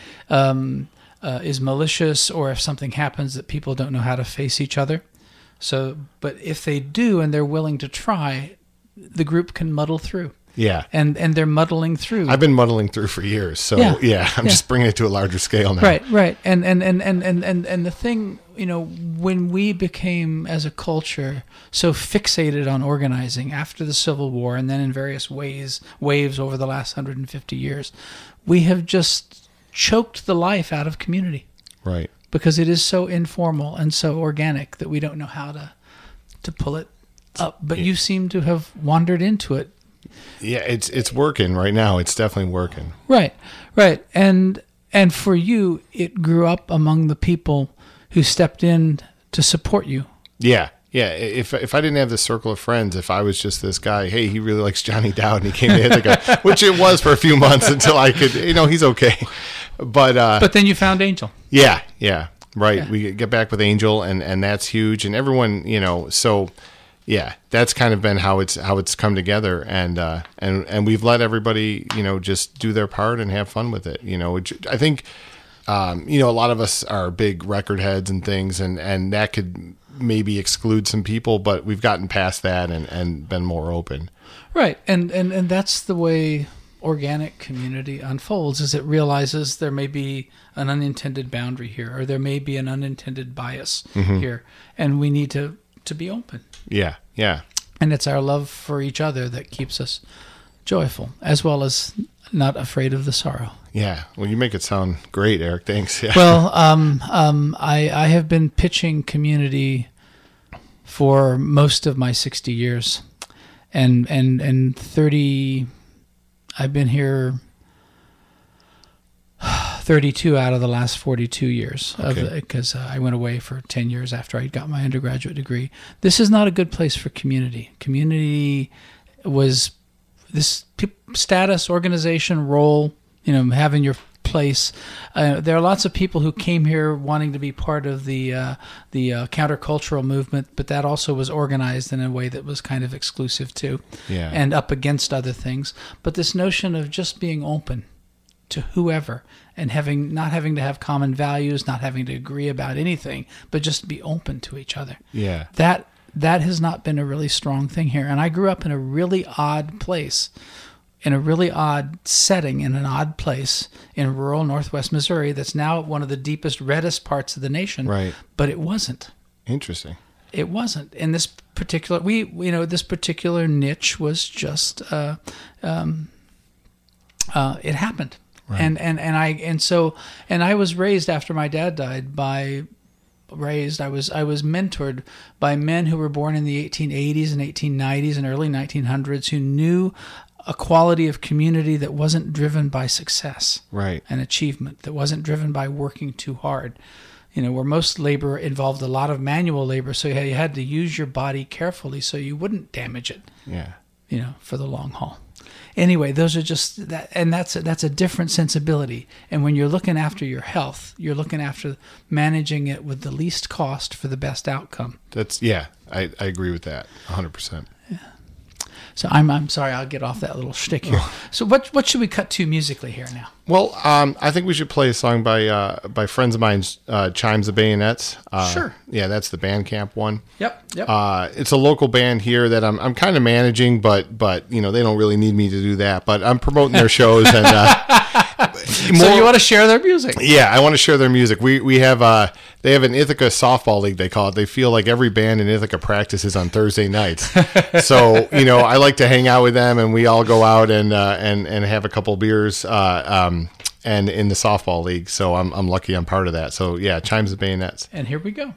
Speaker 1: is malicious, or if something happens that people don't know how to face each other. So, but if they do and they're willing to try, the group can muddle through.
Speaker 3: Yeah.
Speaker 1: And they're muddling through.
Speaker 3: I've been muddling through for years. So I'm just bringing it to a larger scale now.
Speaker 1: Right. And the thing, when we became as a culture so fixated on organizing after the Civil War, and then in various waves over the last 150 years, we have just choked the life out of community.
Speaker 3: Right.
Speaker 1: Because it is so informal and so organic that we don't know how to pull it up. But you seem to have wandered into it.
Speaker 3: Yeah, it's working right now. It's definitely working.
Speaker 1: Right. And for you, it grew up among the people who stepped in to support you.
Speaker 3: Yeah. If I didn't have this circle of friends, if I was just this guy, hey, he really likes Johnny Dowd, and he came to Ithaca, which it was for a few months until I could, he's okay. But
Speaker 1: then you found Angel.
Speaker 3: Yeah, right.
Speaker 1: Yeah.
Speaker 3: We get back with Angel, and that's huge, and everyone, so. Yeah, that's kind of been how it's come together, and we've let everybody, just do their part and have fun with it. I think, a lot of us are big record heads and things, and that could maybe exclude some people, but we've gotten past that and been more open.
Speaker 1: Right, and that's the way organic community unfolds. Is it realizes there may be an unintended boundary here, or there may be an unintended bias here, and we need to be open.
Speaker 3: Yeah.
Speaker 1: And it's our love for each other that keeps us joyful, as well as not afraid of the sorrow.
Speaker 3: Yeah. Well, you make it sound great, Eric. Thanks. Yeah.
Speaker 1: Well, I have been pitching community for most of my 60 years, and 30. I've been here 32 out of the last 42 years, because I went away for 10 years after I got my undergraduate degree. This is not a good place for community. Community was this status, organization, role, having your place. There are lots of people who came here wanting to be part of the countercultural movement, but that also was organized in a way that was kind of exclusive too, and up against other things. But this notion of just being open to whoever, and not having to have common values, not having to agree about anything, but just be open to each other.
Speaker 3: Yeah.
Speaker 1: That has not been a really strong thing here. And I grew up in a really odd place, in a really odd setting, in an odd place in rural northwest Missouri that's now one of the deepest, reddest parts of the nation.
Speaker 3: Right.
Speaker 1: But it wasn't.
Speaker 3: Interesting.
Speaker 1: It wasn't. In this particular, this particular niche was just, it happened. Right. And I was raised after my dad died I was mentored by men who were born in the 1880s and 1890s and early 1900s who knew a quality of community that wasn't driven by success,
Speaker 3: right,
Speaker 1: and achievement, that wasn't driven by working too hard. Where most labor involved a lot of manual labor, so you had to use your body carefully so you wouldn't damage it.
Speaker 3: Yeah.
Speaker 1: For the long haul. Anyway, those are just that, and that's a different sensibility. And when you're looking after your health, you're looking after managing it with the least cost for the best outcome.
Speaker 3: I agree with that 100%.
Speaker 1: Yeah. So I'm sorry, I'll get off that little shtick here. So what should we cut to musically here now?
Speaker 3: Well, I think we should play a song by friends of mine, Chimes of Bayonets.
Speaker 1: Sure.
Speaker 3: Yeah, that's the Bandcamp one.
Speaker 1: Yep.
Speaker 3: It's a local band here that I'm kind of managing, but they don't really need me to do that. But I'm promoting their shows and.
Speaker 1: So you want to share their music?
Speaker 3: Yeah, I want to share their music. We have they have an Ithaca softball league, they call it. They feel like every band in Ithaca practices on Thursday nights. So I like to hang out with them, and we all go out and have a couple beers. and in the softball league. So I'm lucky I'm part of that. So yeah, Chimes of Bayonets.
Speaker 1: And here we go.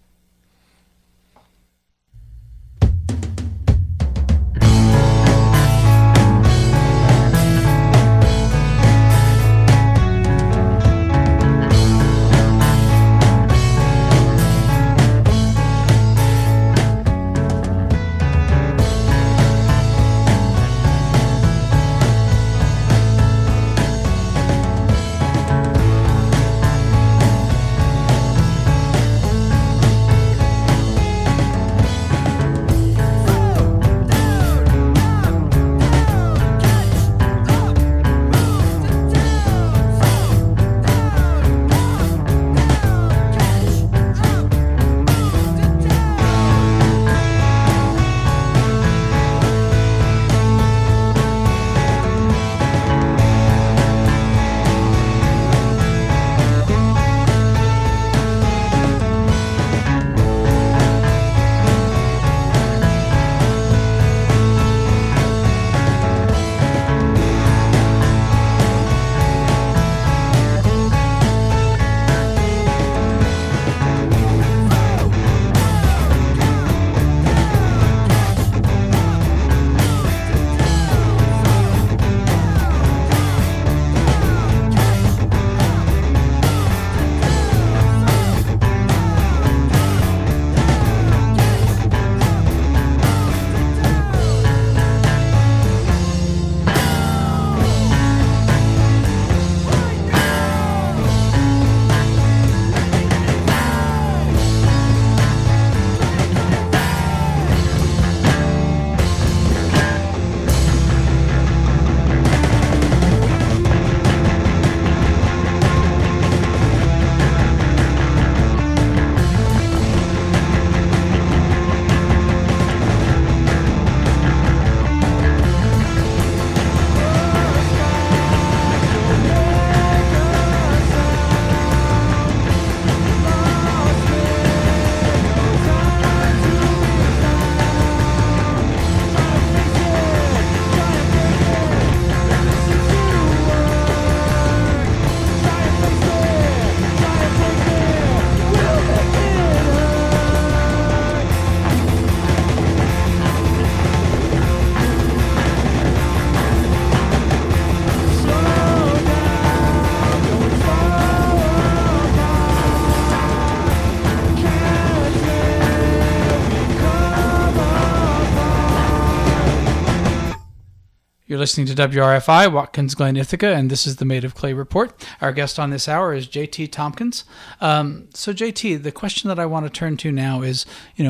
Speaker 1: You're listening to WRFI, Watkins Glen, Ithaca, and this is the Made of Clay Report. Our guest on this hour is JT Tompkins. So, JT, the question that I want to turn to now is,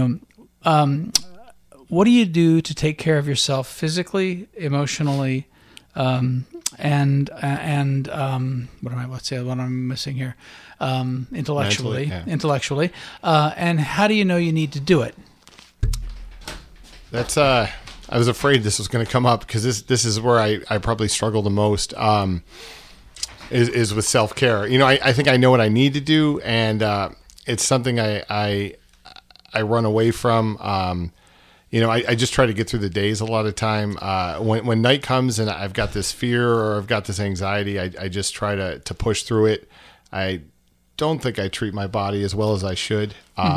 Speaker 1: what do you do to take care of yourself physically, emotionally, and what I'm missing here? Intellectually, and how do you know you need to do it?
Speaker 3: That's I was afraid this was going to come up because this is where I probably struggle the most. Is with self-care. I think I know what I need to do, and it's something I run away from. I just try to get through the days a lot of time. When night comes and I've got this fear or I've got this anxiety, I just try to push through it. I don't think I treat my body as well as I should.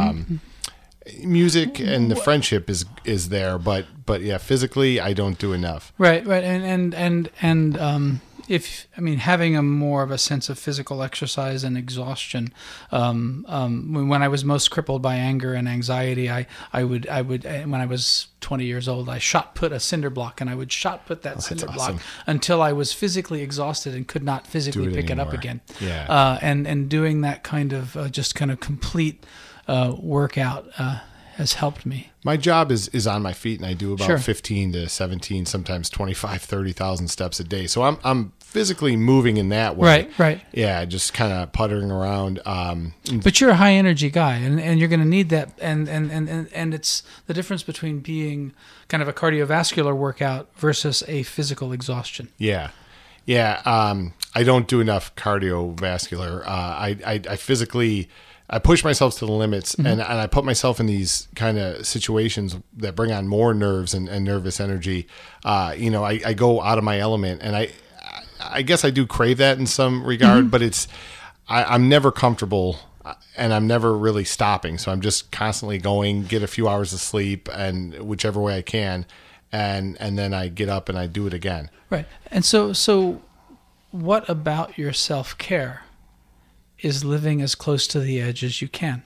Speaker 3: Music and the friendship is there, but yeah, physically I don't do enough.
Speaker 1: Right, and having a more of a sense of physical exercise and exhaustion. When I was most crippled by anger and anxiety, I would when I was 20 years old, I shot put a cinder block, and I would shot put that cinder block until I was physically exhausted and could not physically pick it up again.
Speaker 3: Yeah,
Speaker 1: and doing that kind of just kind of complete workout has helped me.
Speaker 3: My job is on my feet, and I do about
Speaker 1: Sure.
Speaker 3: 15 to 17, sometimes 25, 30,000 steps a day. So I'm physically moving in that way.
Speaker 1: Right.
Speaker 3: Yeah, just kind of puttering around.
Speaker 1: But you're a high energy guy, and you're going to need that. And it's the difference between being kind of a cardiovascular workout versus a physical exhaustion.
Speaker 3: Yeah. I don't do enough cardiovascular. I physically, I push myself to the limits, and I put myself in these kind of situations that bring on more nerves and nervous energy. I go out of my element, and I guess I do crave that in some regard, but I'm never comfortable, and I'm never really stopping. So I'm just constantly going, get a few hours of sleep, and whichever way I can, and then I get up and I do it again.
Speaker 1: Right. And so what about your self-care is living as close to the edge as you can?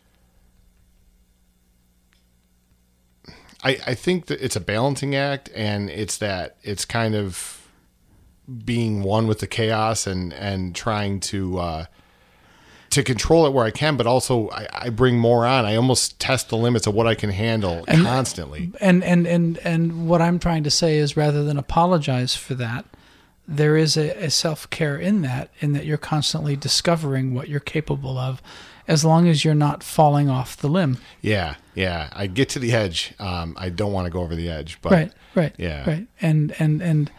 Speaker 3: I think that it's a balancing act, and it's kind of being one with the chaos and trying to control it where I can, but also I bring more on. I almost test the limits of what I can handle constantly.
Speaker 1: And what I'm trying to say is, rather than apologize for that, there is a self-care in that you're constantly discovering what you're capable of, as long as you're not falling off the limb.
Speaker 3: Yeah. I get to the edge. I don't want to go over the edge, but
Speaker 1: Right.
Speaker 3: Yeah.
Speaker 1: Right. And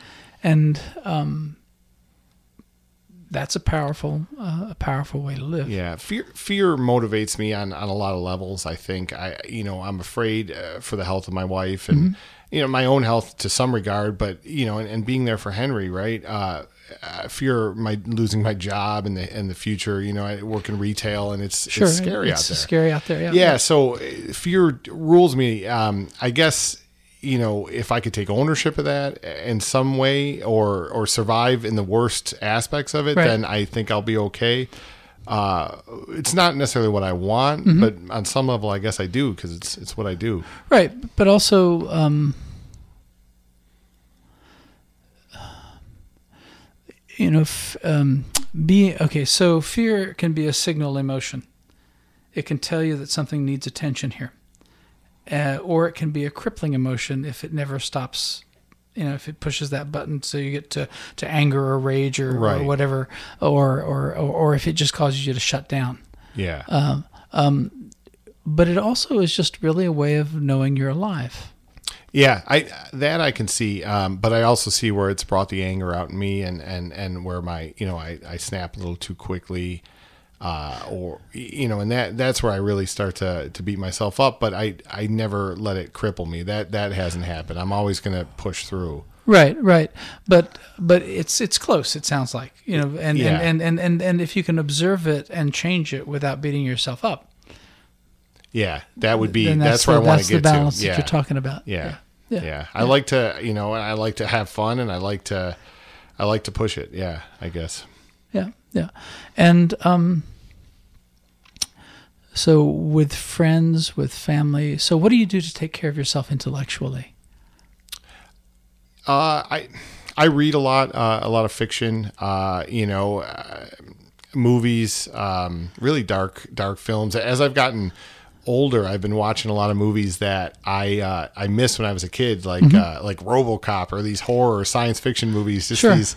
Speaker 1: that's a powerful way to live.
Speaker 3: Yeah, fear motivates me on a lot of levels. I think I'm afraid for the health of my wife and my own health to some regard, but and being there for Henry, right? Fear losing my job in the future. I work in retail, and it's scary out there.
Speaker 1: It's scary out there.
Speaker 3: Yeah. So fear rules me. I guess. If I could take ownership of that in some way or survive in the worst aspects of it,
Speaker 1: Right.
Speaker 3: then I think I'll be okay. It's not necessarily what I want, but on some level, I guess I do, because it's what I do.
Speaker 1: Right. But also, so fear can be a signal emotion. It can tell you that something needs attention here. Or it can be a crippling emotion if it never stops, if it pushes that button so you get to anger or rage or
Speaker 3: Right.
Speaker 1: whatever, or if it just causes you to shut down.
Speaker 3: Yeah.
Speaker 1: But it also is just really a way of knowing you're alive.
Speaker 3: Yeah, I can see, but I also see where it's brought the anger out in me, and where my I snap a little too quickly, and that's where I really start to beat myself up. But I never let it cripple me. That hasn't happened. I'm always going to push through.
Speaker 1: Right. But it's close. It sounds like and if you can observe it and change it without beating yourself up.
Speaker 3: Yeah, that would be.
Speaker 1: Then
Speaker 3: That's where I want to get to.
Speaker 1: That's the balance that you're talking about.
Speaker 3: Yeah. I like to, I like to have fun, and I like to push it. Yeah, I guess.
Speaker 1: Yeah. And so with friends, with family, so what do you do to take care of yourself intellectually?
Speaker 3: I read a lot of fiction. Movies, really dark films. As I've gotten older, I've been watching a lot of movies that I missed when I was a kid, like RoboCop, or these horror science fiction movies. Just
Speaker 1: Sure.
Speaker 3: these,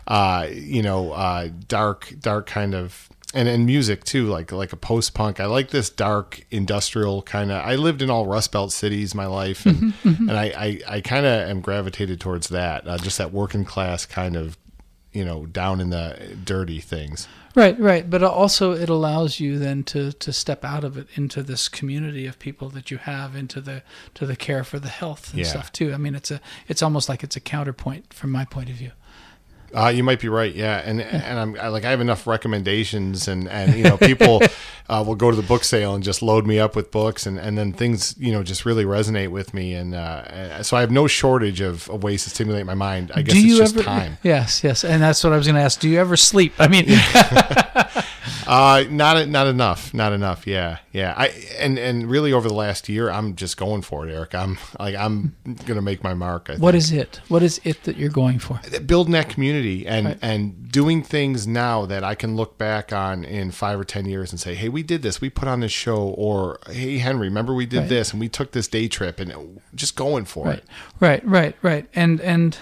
Speaker 3: dark kind of, and music too, like a post-punk. I like this dark industrial kind of. I lived in all Rust Belt cities my life, and and I kind of am gravitated towards that, just that working class kind of, down in the dirty things.
Speaker 1: Right. But also it allows you then to step out of it into this community of people that you have, into the care for the health and
Speaker 3: Yeah.
Speaker 1: stuff too. I mean, it's almost like it's a counterpoint from my point of view.
Speaker 3: You might be right, yeah, and I have enough recommendations, and people will go to the book sale and just load me up with books, and then things just really resonate with me, and so I have no shortage of ways to stimulate my mind. I guess it's just time.
Speaker 1: Yes, and that's what I was going to ask. Do you ever sleep? I mean,
Speaker 3: not enough. Yeah. And really over the last year, I'm just going for it, Eric. I'm gonna make my mark. I think.
Speaker 1: What is it? What is it that you're going for?
Speaker 3: Building that community and
Speaker 1: Right.
Speaker 3: and doing things now that I can look back on in 5 or 10 years and say, hey, we did this, we put on this show, or hey, Henry, remember we did
Speaker 1: Right.
Speaker 3: this, and we took this day trip, and just going for it.
Speaker 1: Right. And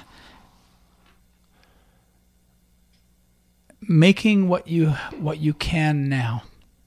Speaker 1: making what you can now,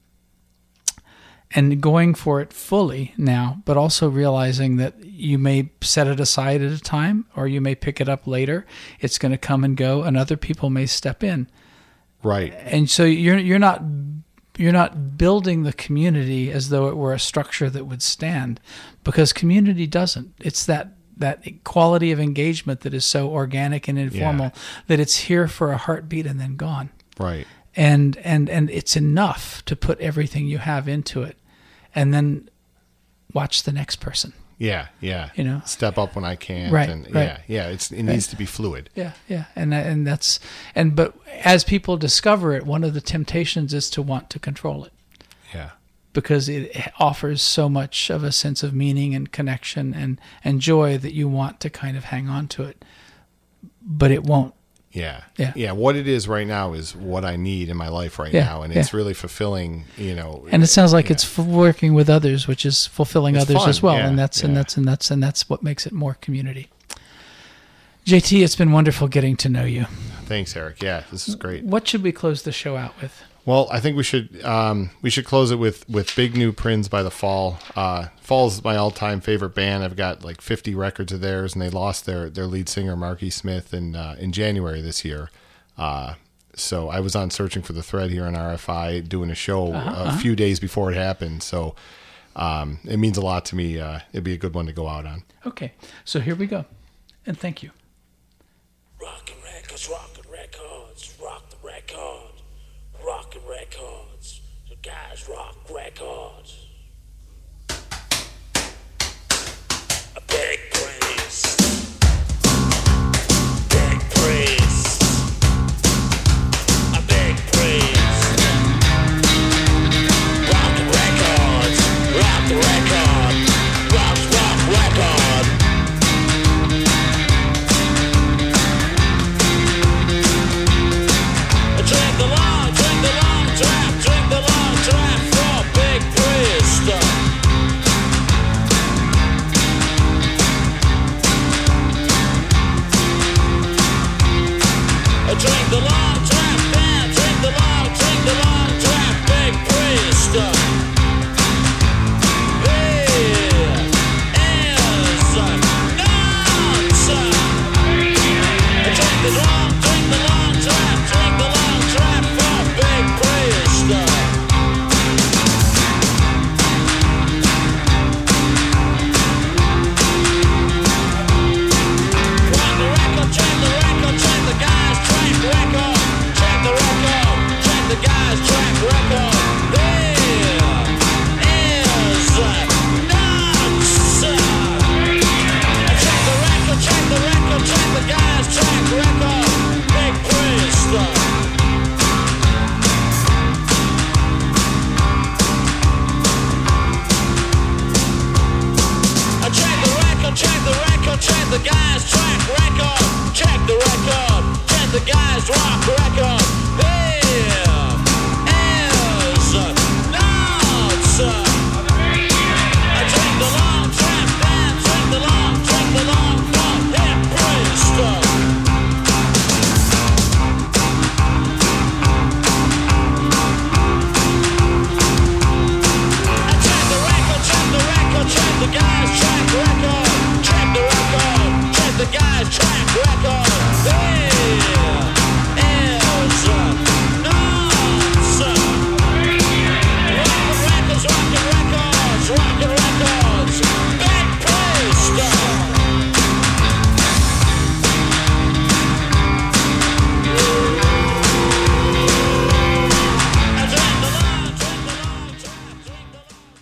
Speaker 1: and going for it fully now, but also realizing that you may set it aside at a time, or you may pick it up later. It's going to come and go, and other people may step in.
Speaker 3: Right.
Speaker 1: And so you're not building the community as though it were a structure that would stand, because community doesn't. It's that quality of engagement that is so organic and informal that it's here for a heartbeat and then gone.
Speaker 3: Right.
Speaker 1: And it's enough to put everything you have into it, and then watch the next person.
Speaker 3: Yeah. Yeah.
Speaker 1: You know?
Speaker 3: Step up when I can.
Speaker 1: Right,
Speaker 3: And
Speaker 1: right.
Speaker 3: Yeah. It needs to be fluid.
Speaker 1: Yeah, yeah, but as people discover it, one of the temptations is to want to control it,
Speaker 3: Yeah.
Speaker 1: because it offers so much of a sense of meaning and connection and joy that you want to kind of hang on to it, but it won't.
Speaker 3: Yeah.
Speaker 1: Yeah.
Speaker 3: Yeah. What it is right now is what I need in my life right
Speaker 1: Yeah,
Speaker 3: now. And
Speaker 1: yeah.
Speaker 3: it's really fulfilling, you know.
Speaker 1: And it sounds like
Speaker 3: yeah.
Speaker 1: it's working with others, which is fulfilling
Speaker 3: It's
Speaker 1: others
Speaker 3: fun,
Speaker 1: as well,
Speaker 3: yeah,
Speaker 1: and that's
Speaker 3: yeah.
Speaker 1: what makes it more community. JT, it's been wonderful getting to know you.
Speaker 3: Thanks, Eric. Yeah, this is great.
Speaker 1: What should we close the show out with?
Speaker 3: Well, I think we should close it with Big New Prinz by The Fall. Fall's my all-time favorite band. I've got like 50 records of theirs, and they lost their lead singer Marky Smith in January this year. So I was on Searching for the Thread here on RFI doing a show a few days before it happened. So it means a lot to me. It'd be a good one to go out on.
Speaker 1: Okay, so here we go, and thank you.
Speaker 7: Rockin' records, rock the record. Rockin' records, the guys rock records.